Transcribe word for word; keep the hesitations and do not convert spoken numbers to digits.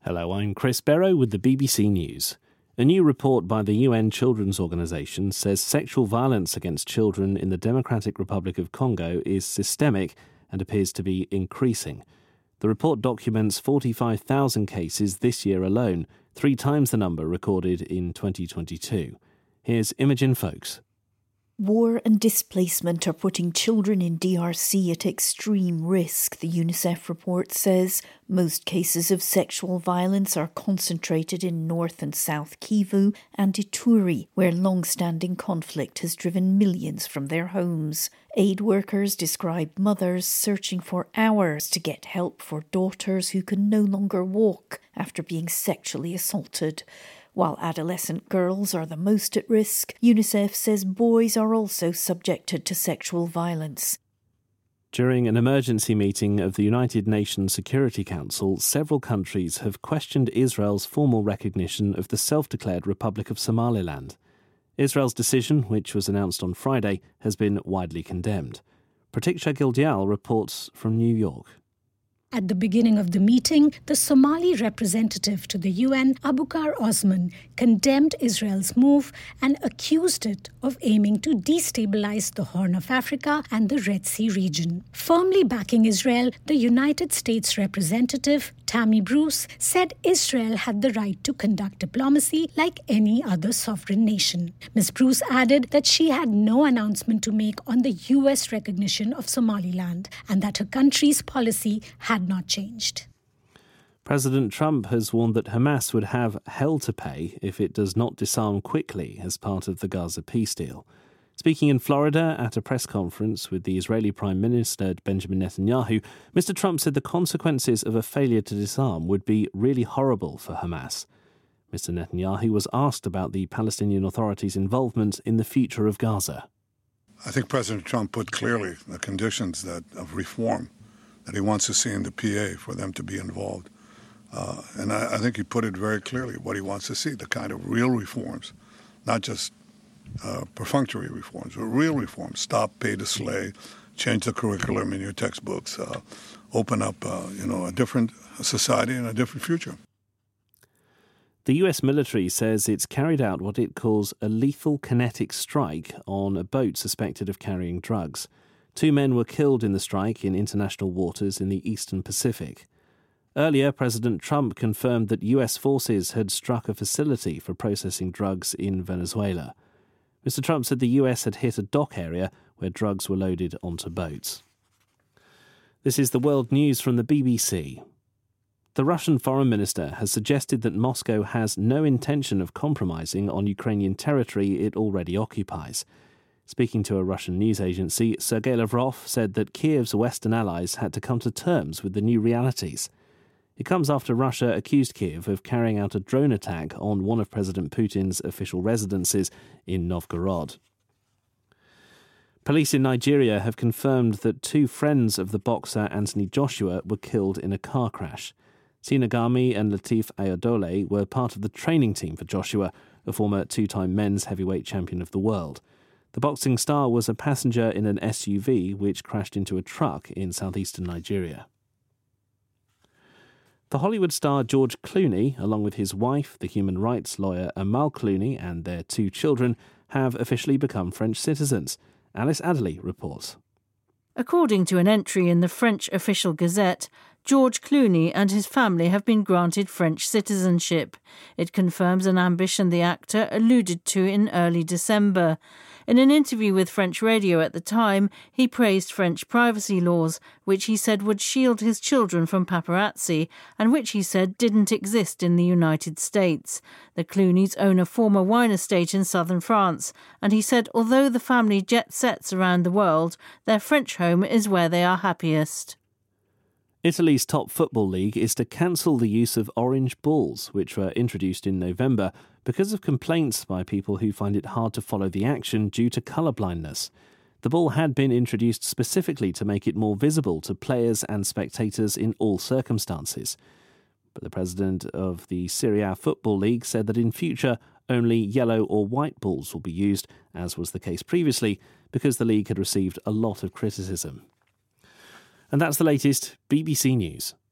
Hello, I'm Chris Barrow with the B B C News. A new report by the U N Children's Organization says sexual violence against children in the Democratic Republic of Congo is systemic and appears to be increasing. The report documents forty-five thousand cases this year alone, three times the number recorded in twenty twenty-two. Here's Imogen Folks. War and displacement are putting children in D R C at extreme risk, the UNICEF report says. Most cases of sexual violence are concentrated in North and South Kivu and Ituri, where long-standing conflict has driven millions from their homes. Aid workers describe mothers searching for hours to get help for daughters who can no longer walk after being sexually assaulted. While adolescent girls are the most at risk, UNICEF says boys are also subjected to sexual violence. During an emergency meeting of the United Nations Security Council, several countries have questioned Israel's formal recognition of the self-declared Republic of Somaliland. Israel's decision, which was announced on Friday, has been widely condemned. Pratiksha Gildyal reports from New York. At the beginning of the meeting, the Somali representative to the U N, Abukar Osman, condemned Israel's move and accused it of aiming to destabilize the Horn of Africa and the Red Sea region. Firmly backing Israel, the United States representative, Tammy Bruce, said Israel had the right to conduct diplomacy like any other sovereign nation. Miz Bruce added that she had no announcement to make on the U S recognition of Somaliland and that her country's policy had not changed. President Trump has warned that Hamas would have hell to pay if it does not disarm quickly as part of the Gaza peace deal. Speaking in Florida at a press conference with the Israeli Prime Minister Benjamin Netanyahu, Mister Trump said the consequences of a failure to disarm would be really horrible for Hamas. Mister Netanyahu was asked about the Palestinian Authority's involvement in the future of Gaza. I think President Trump put clearly the conditions that of reform that he wants to see in the P A for them to be involved. Uh, and I, I think he put it very clearly, what he wants to see, the kind of real reforms, not just uh, perfunctory reforms, but real reforms. Stop pay to slay, change the curriculum in your textbooks, uh, open up uh, you know, a different society and a different future. The U S military says it's carried out what it calls a lethal kinetic strike on a boat suspected of carrying drugs. Two men were killed in the strike in international waters in the Eastern Pacific. Earlier, President Trump confirmed that U S forces had struck a facility for processing drugs in Venezuela. Mister Trump said the U S had hit a dock area where drugs were loaded onto boats. This is the world news from the B B C. The Russian foreign minister has suggested that Moscow has no intention of compromising on Ukrainian territory it already occupies. Speaking to a Russian news agency, Sergei Lavrov said that Kiev's Western allies had to come to terms with the new realities. It comes after Russia accused Kiev of carrying out a drone attack on one of President Putin's official residences in Novgorod. Police in Nigeria have confirmed that two friends of the boxer Anthony Joshua were killed in a car crash. Sinagami and Lateef Ayodele were part of the training team for Joshua, a former two-time men's heavyweight champion of the world. The boxing star was a passenger in an S U V which crashed into a truck in southeastern Nigeria. The Hollywood star George Clooney, along with his wife, the human rights lawyer Amal Clooney, and their two children, have officially become French citizens. Alice Adderley reports. According to an entry in the French official Gazette, George Clooney and his family have been granted French citizenship. It confirms an ambition the actor alluded to in early December. In an interview with French radio at the time, he praised French privacy laws, which he said would shield his children from paparazzi, and which he said didn't exist in the United States. The Clooneys own a former wine estate in southern France, and he said although the family jet sets around the world, their French home is where they are happiest. Italy's top football league is to cancel the use of orange balls, which were introduced in November, because of complaints by people who find it hard to follow the action due to colour blindness. The ball had been introduced specifically to make it more visible to players and spectators in all circumstances. But the president of the Serie A Football League said that in future only yellow or white balls will be used, as was the case previously, because the league had received a lot of criticism. And that's the latest B B C News.